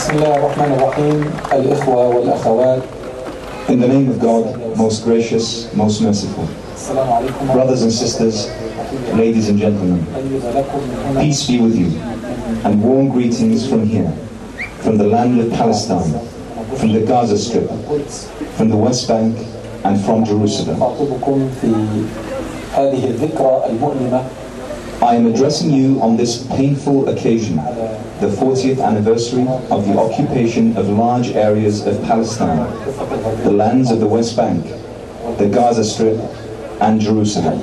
بسم الله الرحمن الرحيم. الإخوة والأخوات. In the name of God, most gracious, most merciful. Brothers and sisters, ladies and gentlemen, peace be with you, and warm greetings from here, from the land of Palestine, from the Gaza Strip, from the West Bank, and from Jerusalem. I am addressing you on this painful occasion, the 40th anniversary of the occupation of large areas of Palestine, the lands of the West Bank, the Gaza Strip, and Jerusalem.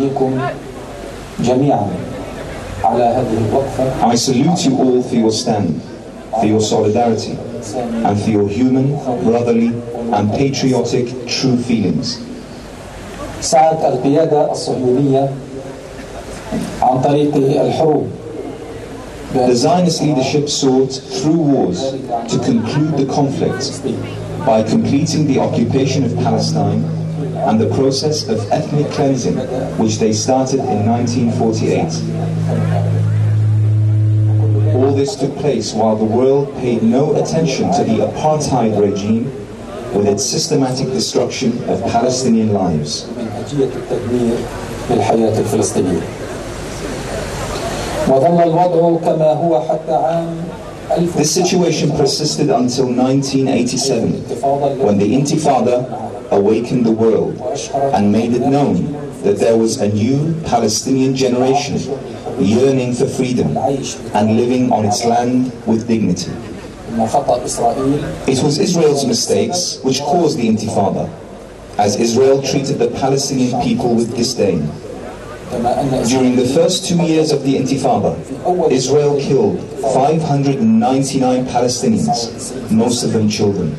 I salute you all for your stand, for your solidarity, and for your human, brotherly, and patriotic true feelings. سعت القيادة الصهيونية عن طريق الحروب. The Zionist leadership sought through wars to conclude the conflict by completing the occupation of Palestine and the process of ethnic cleansing which they started in 1948. All this took place while the world paid no attention to the apartheid regime with its systematic destruction of Palestinian lives. This situation persisted until 1987, when the Intifada awakened the world and made it known that there was a new Palestinian generation yearning for freedom and living on its land with dignity. It was Israel's mistakes which caused the Intifada, as Israel treated the Palestinian people with disdain. During the first 2 years of the Intifada, Israel killed 599 Palestinians, most of them children.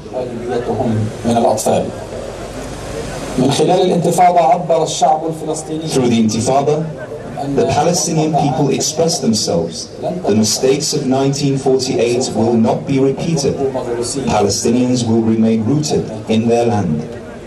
Through the Intifada, the Palestinian people expressed themselves. The mistakes of 1948 will not be repeated. Palestinians will remain rooted in their land.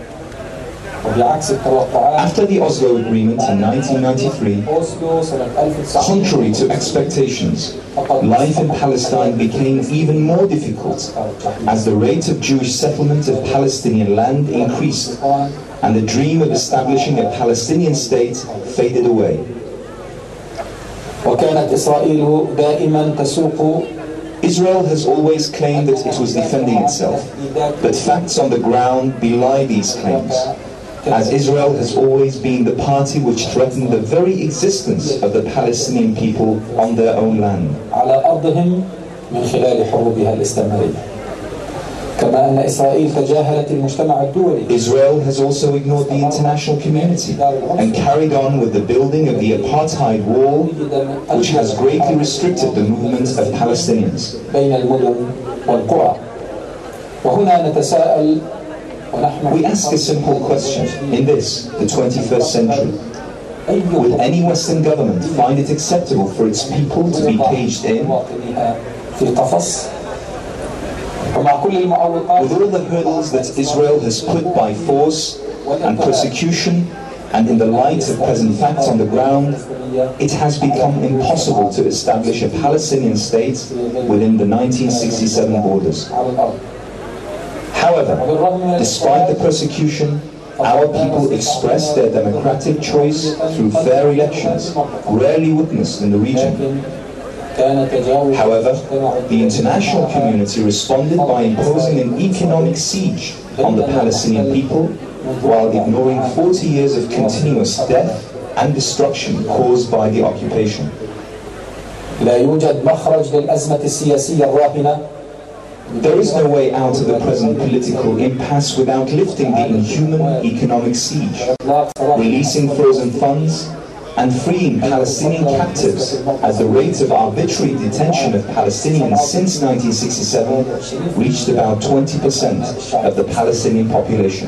After the Oslo Agreement in 1993, contrary to expectations, life in Palestine became even more difficult as the rate of Jewish settlement of Palestinian land increased and the dream of establishing a Palestinian state faded away. Israel has always claimed that it was defending itself, but facts on the ground belie these claims, as Israel has always been the party which threatened the very existence of the Palestinian people on their own land. Israel has also ignored the international community and carried on with the building of the apartheid wall, which has greatly restricted the movement of Palestinians. We ask a simple question in this, the 21st century. Will any Western government find it acceptable for its people to be caged in? With all the hurdles that Israel has put by force and persecution, and in the light of present facts on the ground, it has become impossible to establish a Palestinian state within the 1967 borders. However, despite the persecution, our people expressed their democratic choice through fair elections, rarely witnessed in the region. However, the international community responded by imposing an economic siege on the Palestinian people while ignoring 40 years of continuous death and destruction caused by the occupation. There is no way out of the present political impasse without lifting the inhuman economic siege, releasing frozen funds, and freeing Palestinian captives as the rate of arbitrary detention of Palestinians since 1967 reached about 20% of the Palestinian population.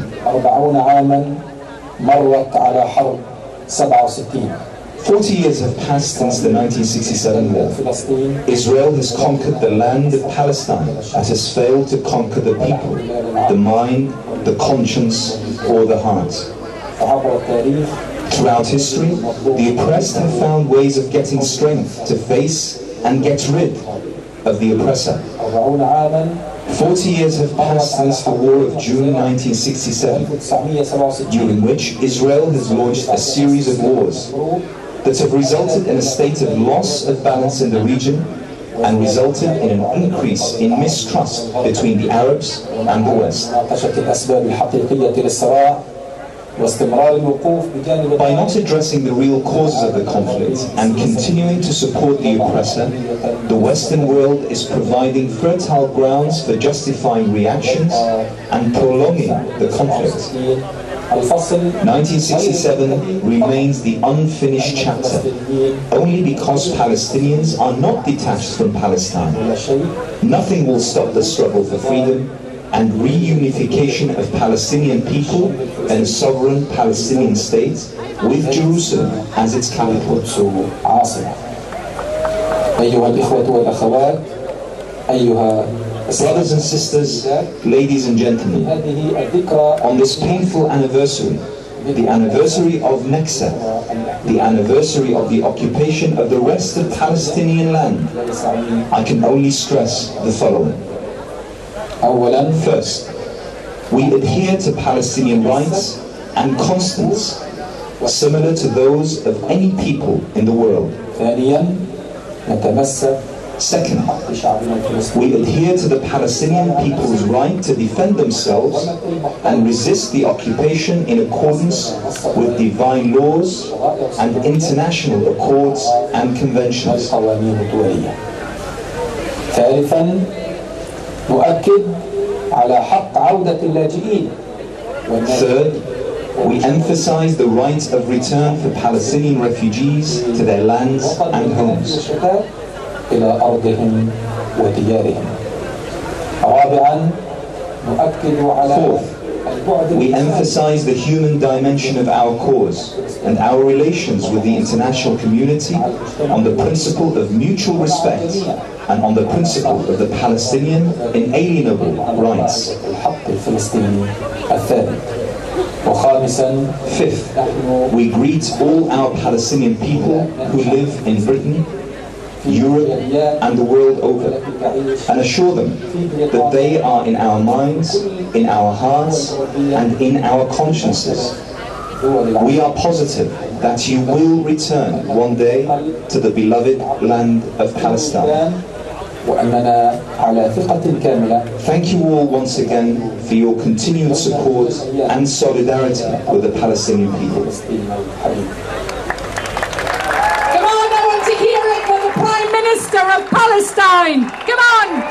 40 years have passed since the 1967 war. Israel has conquered the land of Palestine, but has failed to conquer the people, the mind, the conscience, or the heart. Throughout history, the oppressed have found ways of getting strength to face and get rid of the oppressor. 40 عاما 40 years have passed since the war of June 1967, 1967 during which Israel has launched a series of wars that have resulted in a state of loss of balance in the region and resulted in an increase in mistrust between the Arabs and the West. ناقشت الأسباب الحقيقية للصراع واستمرار الوقوف بجانب By not addressing the real causes of the conflict and continuing to support the oppressor, the Western world is providing fertile grounds for justifying reactions and prolonging the conflict. 1967 remains the unfinished chapter, only because Palestinians are not detached from Palestine. Nothing will stop the struggle for freedom and reunification of Palestinian people and a sovereign Palestinian state with Jerusalem as its capital. أيها الإخوة والأخوات أيها Brothers and sisters, ladies and gentlemen, on this painful anniversary, the anniversary of Naksa, the anniversary of the occupation of the rest of Palestinian land, I can only stress the following. First, we adhere to Palestinian rights and constants similar to those of any people in the world. Second, we adhere to the Palestinian people's right to defend themselves and resist the occupation in accordance with divine laws and international accords and conventions. ثالثا نؤكد على حق عودة اللاجئين. Third, we emphasize the right of return for Palestinian refugees to their lands and homes. إلى أرضهم وديارهم. رابعا نؤكد على we emphasize the human dimension of our cause and our relations with the international community on the principle of mutual respect and on the principle of the Palestinian inalienable rights. Fifth, we greet all our Palestinian people who live in Britain, Europe and the world over, and assure them that they are in our minds, in our hearts and in our consciences. We are positive that you will return one day to the beloved land of Palestine. Thank you all once again for your continued support and solidarity with the Palestinian people. Minister of Palestine. Come on!